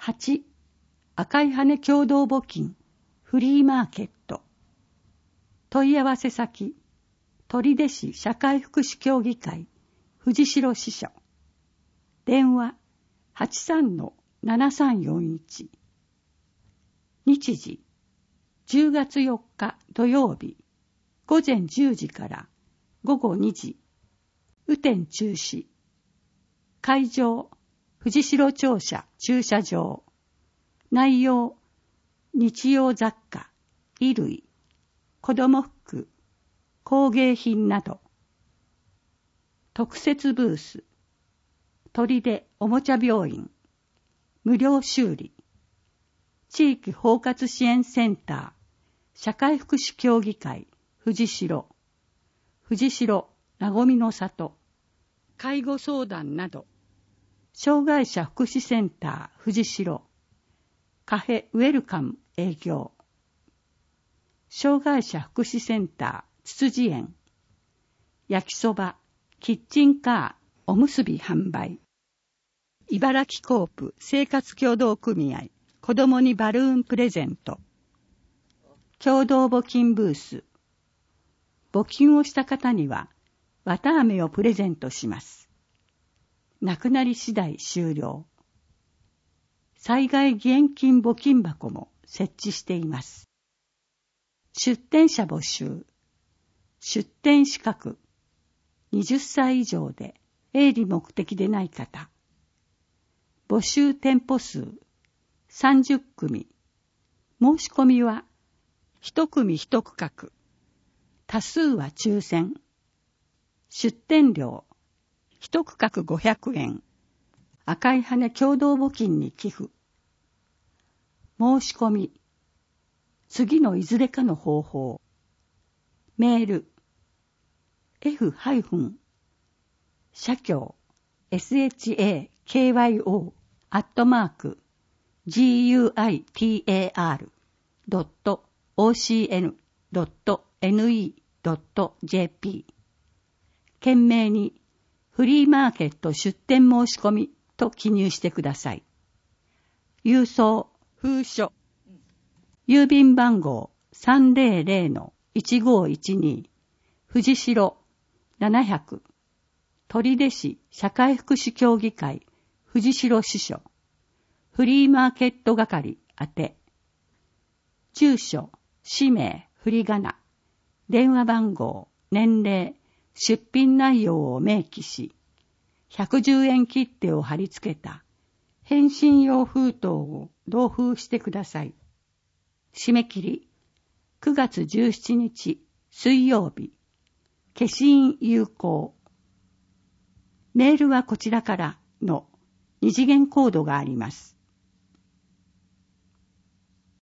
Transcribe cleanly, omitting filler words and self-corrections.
8、赤い羽共同募金フリーマーケット。問い合わせ先、取手市社会福祉協議会藤代支所。電話 83-7341。日時、10月4日土曜日、午前10時から午後2時。雨天中止。会場、藤代庁舎駐車場。内容、日用雑貨、衣類、子供服、工芸品など。特設ブース、取手おもちゃ病院、無料修理、地域包括支援センター、社会福祉協議会、藤代なごみの里、介護相談など、障害者福祉センター、藤代、カフェウェルカム営業、障害者福祉センター、つつじ園、焼きそば、キッチンカー、おむすび販売、茨城コープ生活協同組合、子どもにバルーンプレゼント、共同募金ブース、募金をした方には、綿あめをプレゼントします。なくなり次第終了。災害義援金募金箱も設置しています。出店者募集。出店資格。20歳以上で営利目的でない方。募集店舗数30組。申し込みは1組1区画。多数は抽選。出店料1区画500円。赤い羽共同募金に寄付。申し込み。次のいずれかの方法。メール。F- 社協 shakyo@guitar.ocn.ne.jp 懸命にフリーマーケット出店申し込みと記入してください。郵送封書郵便番号 300-1512 藤代700取手市社会福祉協議会藤代支所フリーマーケット係宛て住所、氏名、振り仮名、電話番号、年齢、出品内容を明記し110円切手を貼り付けた返信用封筒を同封してください。締め切り9月17日水曜日。消印有効。メールはこちらからの2次元コードがあります。